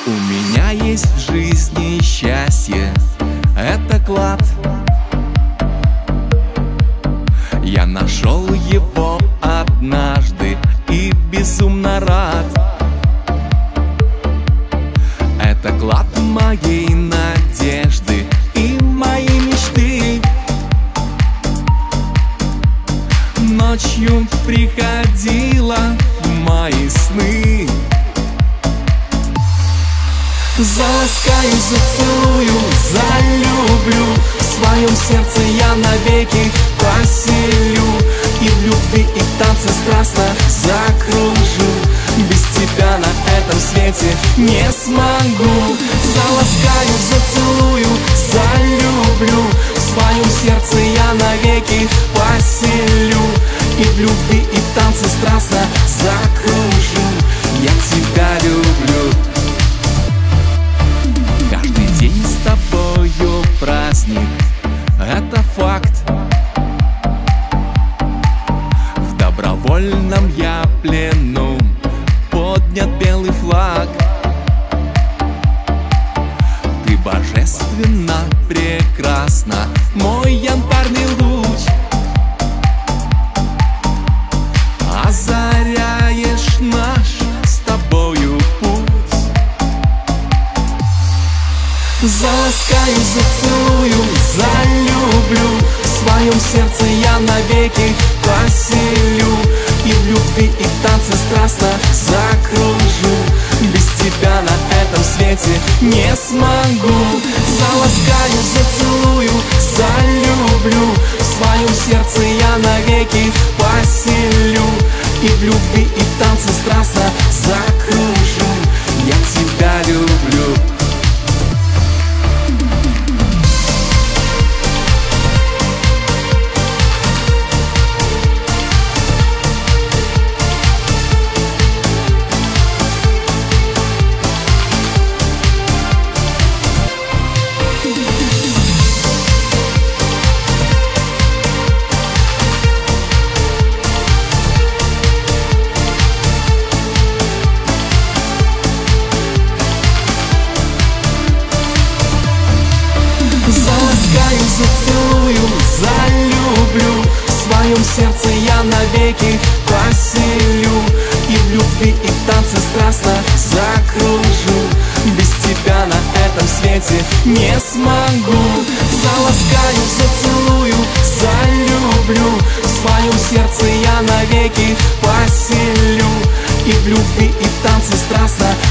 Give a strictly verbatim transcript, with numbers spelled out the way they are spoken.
У меня есть в жизни счастье, это клад. Я нашел его однажды и безумно рад. Это клад моей надежды и моей мечты. Ночью приходила в мои сны. Заласкаю, зацелую, залюблю. В своем сердце я навеки поселю. И в любви, и в танце страстно закружу. Без тебя на этом свете не смогу. Заласкаю, зацелую, залюблю. В своем сердце я навеки поселю. И в любви, и в танце страстно закружу. Я тебя люблю. Каждый день с тобою праздник, это факт. В добровольном я плену поднят белый флаг. Ты божественно прекрасна, мой янтарный луч. Озаряешь наш с тобою путь. Заласкаю, зацелую, залюблю. В своем сердце я навеки поселю. И в любви, и в танце страстно закружу. Без тебя на этом свете не смогу. Заласкаю, зацелую, залюблю. В своем сердце я навеки поселю. И в любви, и в танце страстно закружу. Я тебя люблю. Заласкаю, зацелую, залюблю. В своем сердце я навеки поселю. И в любви, и в танце страстно закружу. Без тебя на этом свете не смогу. Заласкаю, зацелую, залюблю. В своем сердце я навеки поселю. И в любви, и в танце страстно